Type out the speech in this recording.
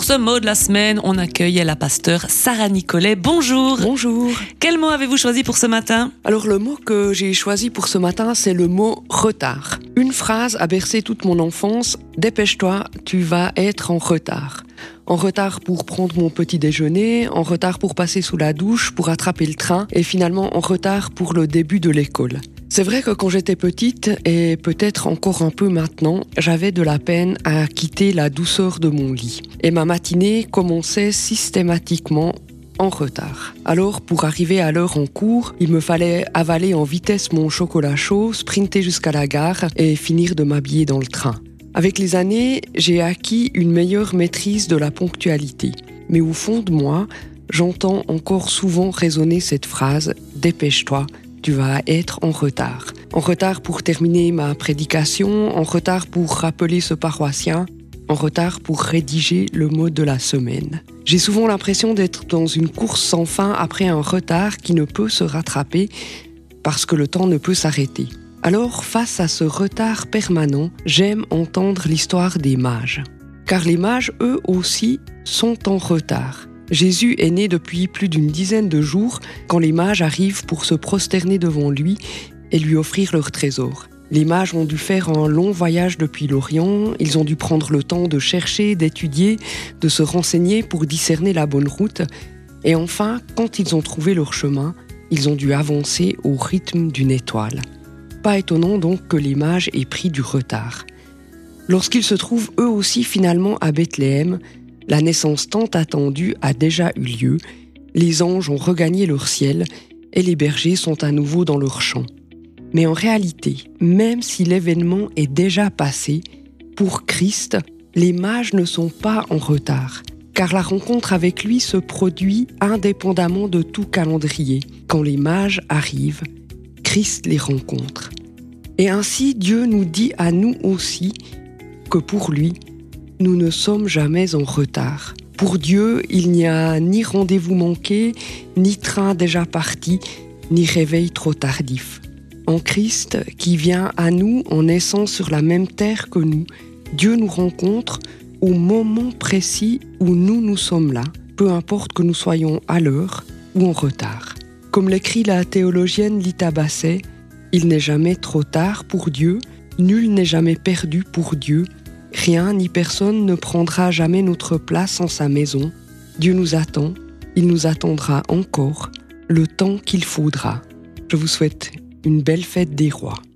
ce mot de la semaine, on accueille la pasteure Sarah Nicolet. Bonjour. Bonjour. Quel mot avez-vous choisi pour ce matin ? Alors le mot que j'ai choisi pour ce matin, c'est le mot retard. Une phrase a bercé toute mon enfance. Dépêche-toi, tu vas être en retard. En retard pour prendre mon petit déjeuner, en retard pour passer sous la douche, pour attraper le train et finalement en retard pour le début de l'école. C'est vrai que quand j'étais petite, et peut-être encore un peu maintenant, j'avais de la peine à quitter la douceur de mon lit. Et ma matinée commençait systématiquement en retard. Alors, pour arriver à l'heure en cours, il me fallait avaler en vitesse mon chocolat chaud, sprinter jusqu'à la gare et finir de m'habiller dans le train. Avec les années, j'ai acquis une meilleure maîtrise de la ponctualité. Mais au fond de moi, j'entends encore souvent résonner cette phrase « Dépêche-toi ». Tu vas être en retard. En retard pour terminer ma prédication, en retard pour rappeler ce paroissien, en retard pour rédiger le mot de la semaine. J'ai souvent l'impression d'être dans une course sans fin après un retard qui ne peut se rattraper parce que le temps ne peut s'arrêter. Alors, face à ce retard permanent, j'aime entendre l'histoire des mages. Car les mages, eux aussi, sont en retard. Jésus est né depuis plus d'une dizaine de jours quand les mages arrivent pour se prosterner devant lui et lui offrir leur trésor. Les mages ont dû faire un long voyage depuis l'Orient, ils ont dû prendre le temps de chercher, d'étudier, de se renseigner pour discerner la bonne route. Et enfin, quand ils ont trouvé leur chemin, ils ont dû avancer au rythme d'une étoile. Pas étonnant donc que les mages aient pris du retard. Lorsqu'ils se trouvent eux aussi finalement à Bethléem, la naissance tant attendue a déjà eu lieu, les anges ont regagné leur ciel et les bergers sont à nouveau dans leur champ. Mais en réalité, même si l'événement est déjà passé, pour Christ, les mages ne sont pas en retard, car la rencontre avec lui se produit indépendamment de tout calendrier. Quand les mages arrivent, Christ les rencontre. Et ainsi, Dieu nous dit à nous aussi que pour lui, nous ne sommes jamais en retard. Pour Dieu, il n'y a ni rendez-vous manqué, ni train déjà parti, ni réveil trop tardif. En Christ, qui vient à nous en naissant sur la même terre que nous, Dieu nous rencontre au moment précis où nous sommes là, peu importe que nous soyons à l'heure ou en retard. Comme l'écrit la théologienne Lita Basset, « Il n'est jamais trop tard pour Dieu, nul n'est jamais perdu pour Dieu, rien ni personne ne prendra jamais notre place en sa maison. Dieu nous attend, il nous attendra encore, le temps qu'il faudra. » Je vous souhaite une belle fête des rois.